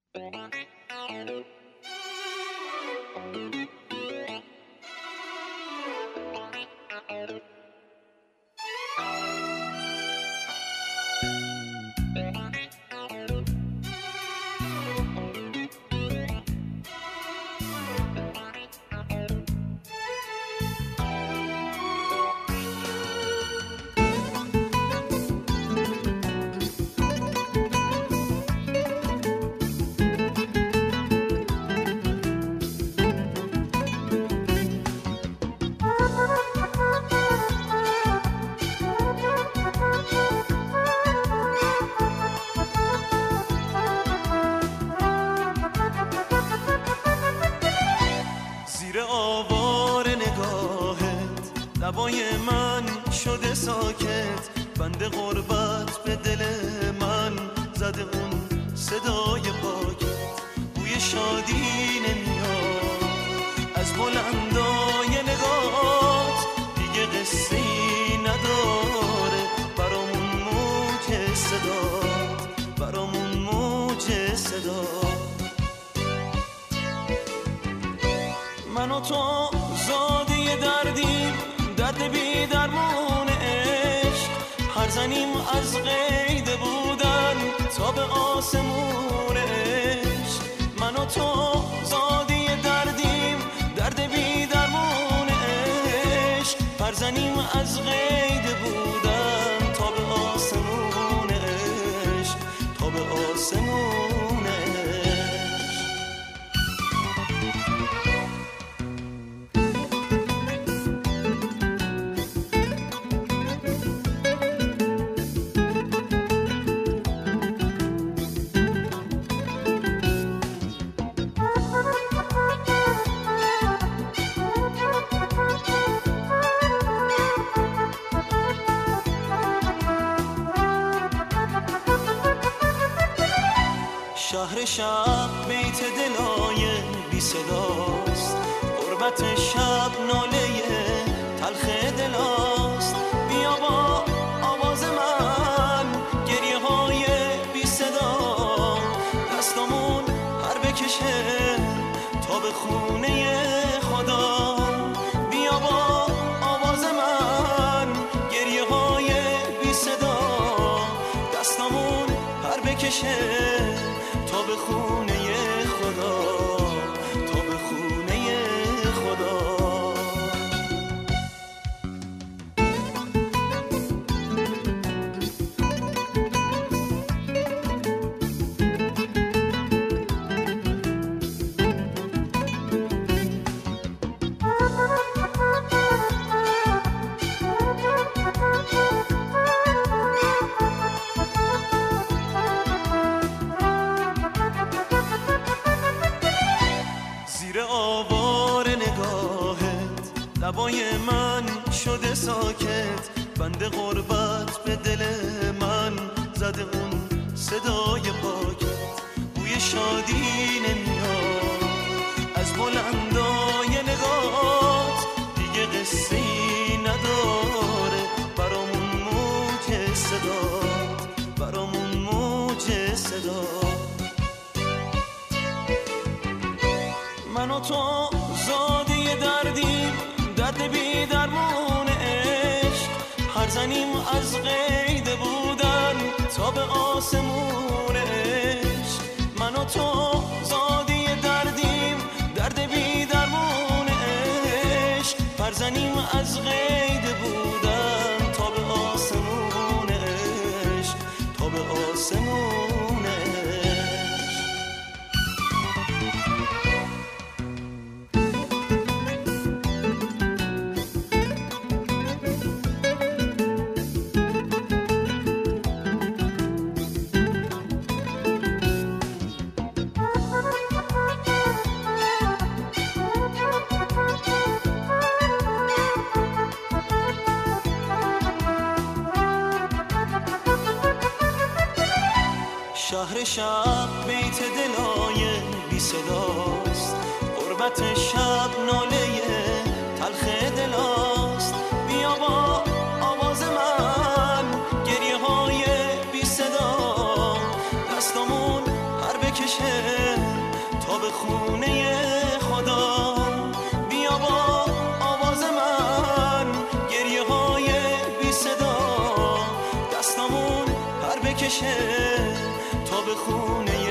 زیر آوار نگاهت لبای من شده ساکت، بند غربت به دل من زده اون صدای پاکت. بوی شادی نمیاد از بلندای نگات، دیگه قصه‌ای نداره برامون موج صدات، برامون موج صدات. من و تو زاده دردیم، درد بی درمون عشق، هر زنیم از قید بودن تا به آسمون عشق. من و تو زاده دردیم، درد بی درمون عشق، هر زنیم از قید بودن تا به آسمون عشق، تا به آسمون عشق. شهر شب بیت دلای بی صداست، غربت شب ناله تلخ دلاست. بیا با آواز من گریه های بی صدا، دستامون پر بکشه تا به خونه خدا. بیا با آواز من گریه های بی صدا، دستامون پر بکشه تا به خونه خدا، تا به خونه خدا. زیر آوار نگاهت لبای من شده ساکت، بند غربت به دل من زده اون صدای پاکت. بوی شادی نمیاد از بلندای نگات، دیگه قصه‌ای نداره برامون موج صدات، برامون موج صدات. من و تو زاده دردیم، درد بی درمون عشق، هر زنیم از قید بودن تا به آسمون عشق. من و تو زاده دردیم، درد بی درمون عشق، هر زنیم از قید بودن تا به آسمون عشق، تا به آسمون عشق. شهر شب بیت دلای بی صداست، غربت شب ناله تلخ دلاست. بیا با آواز من گریه های بی صدا، دستامون پر بکشه به خونه خدا. بیا با آواز من گریه های بی صدا، دستامون پر بکشه تا به خونه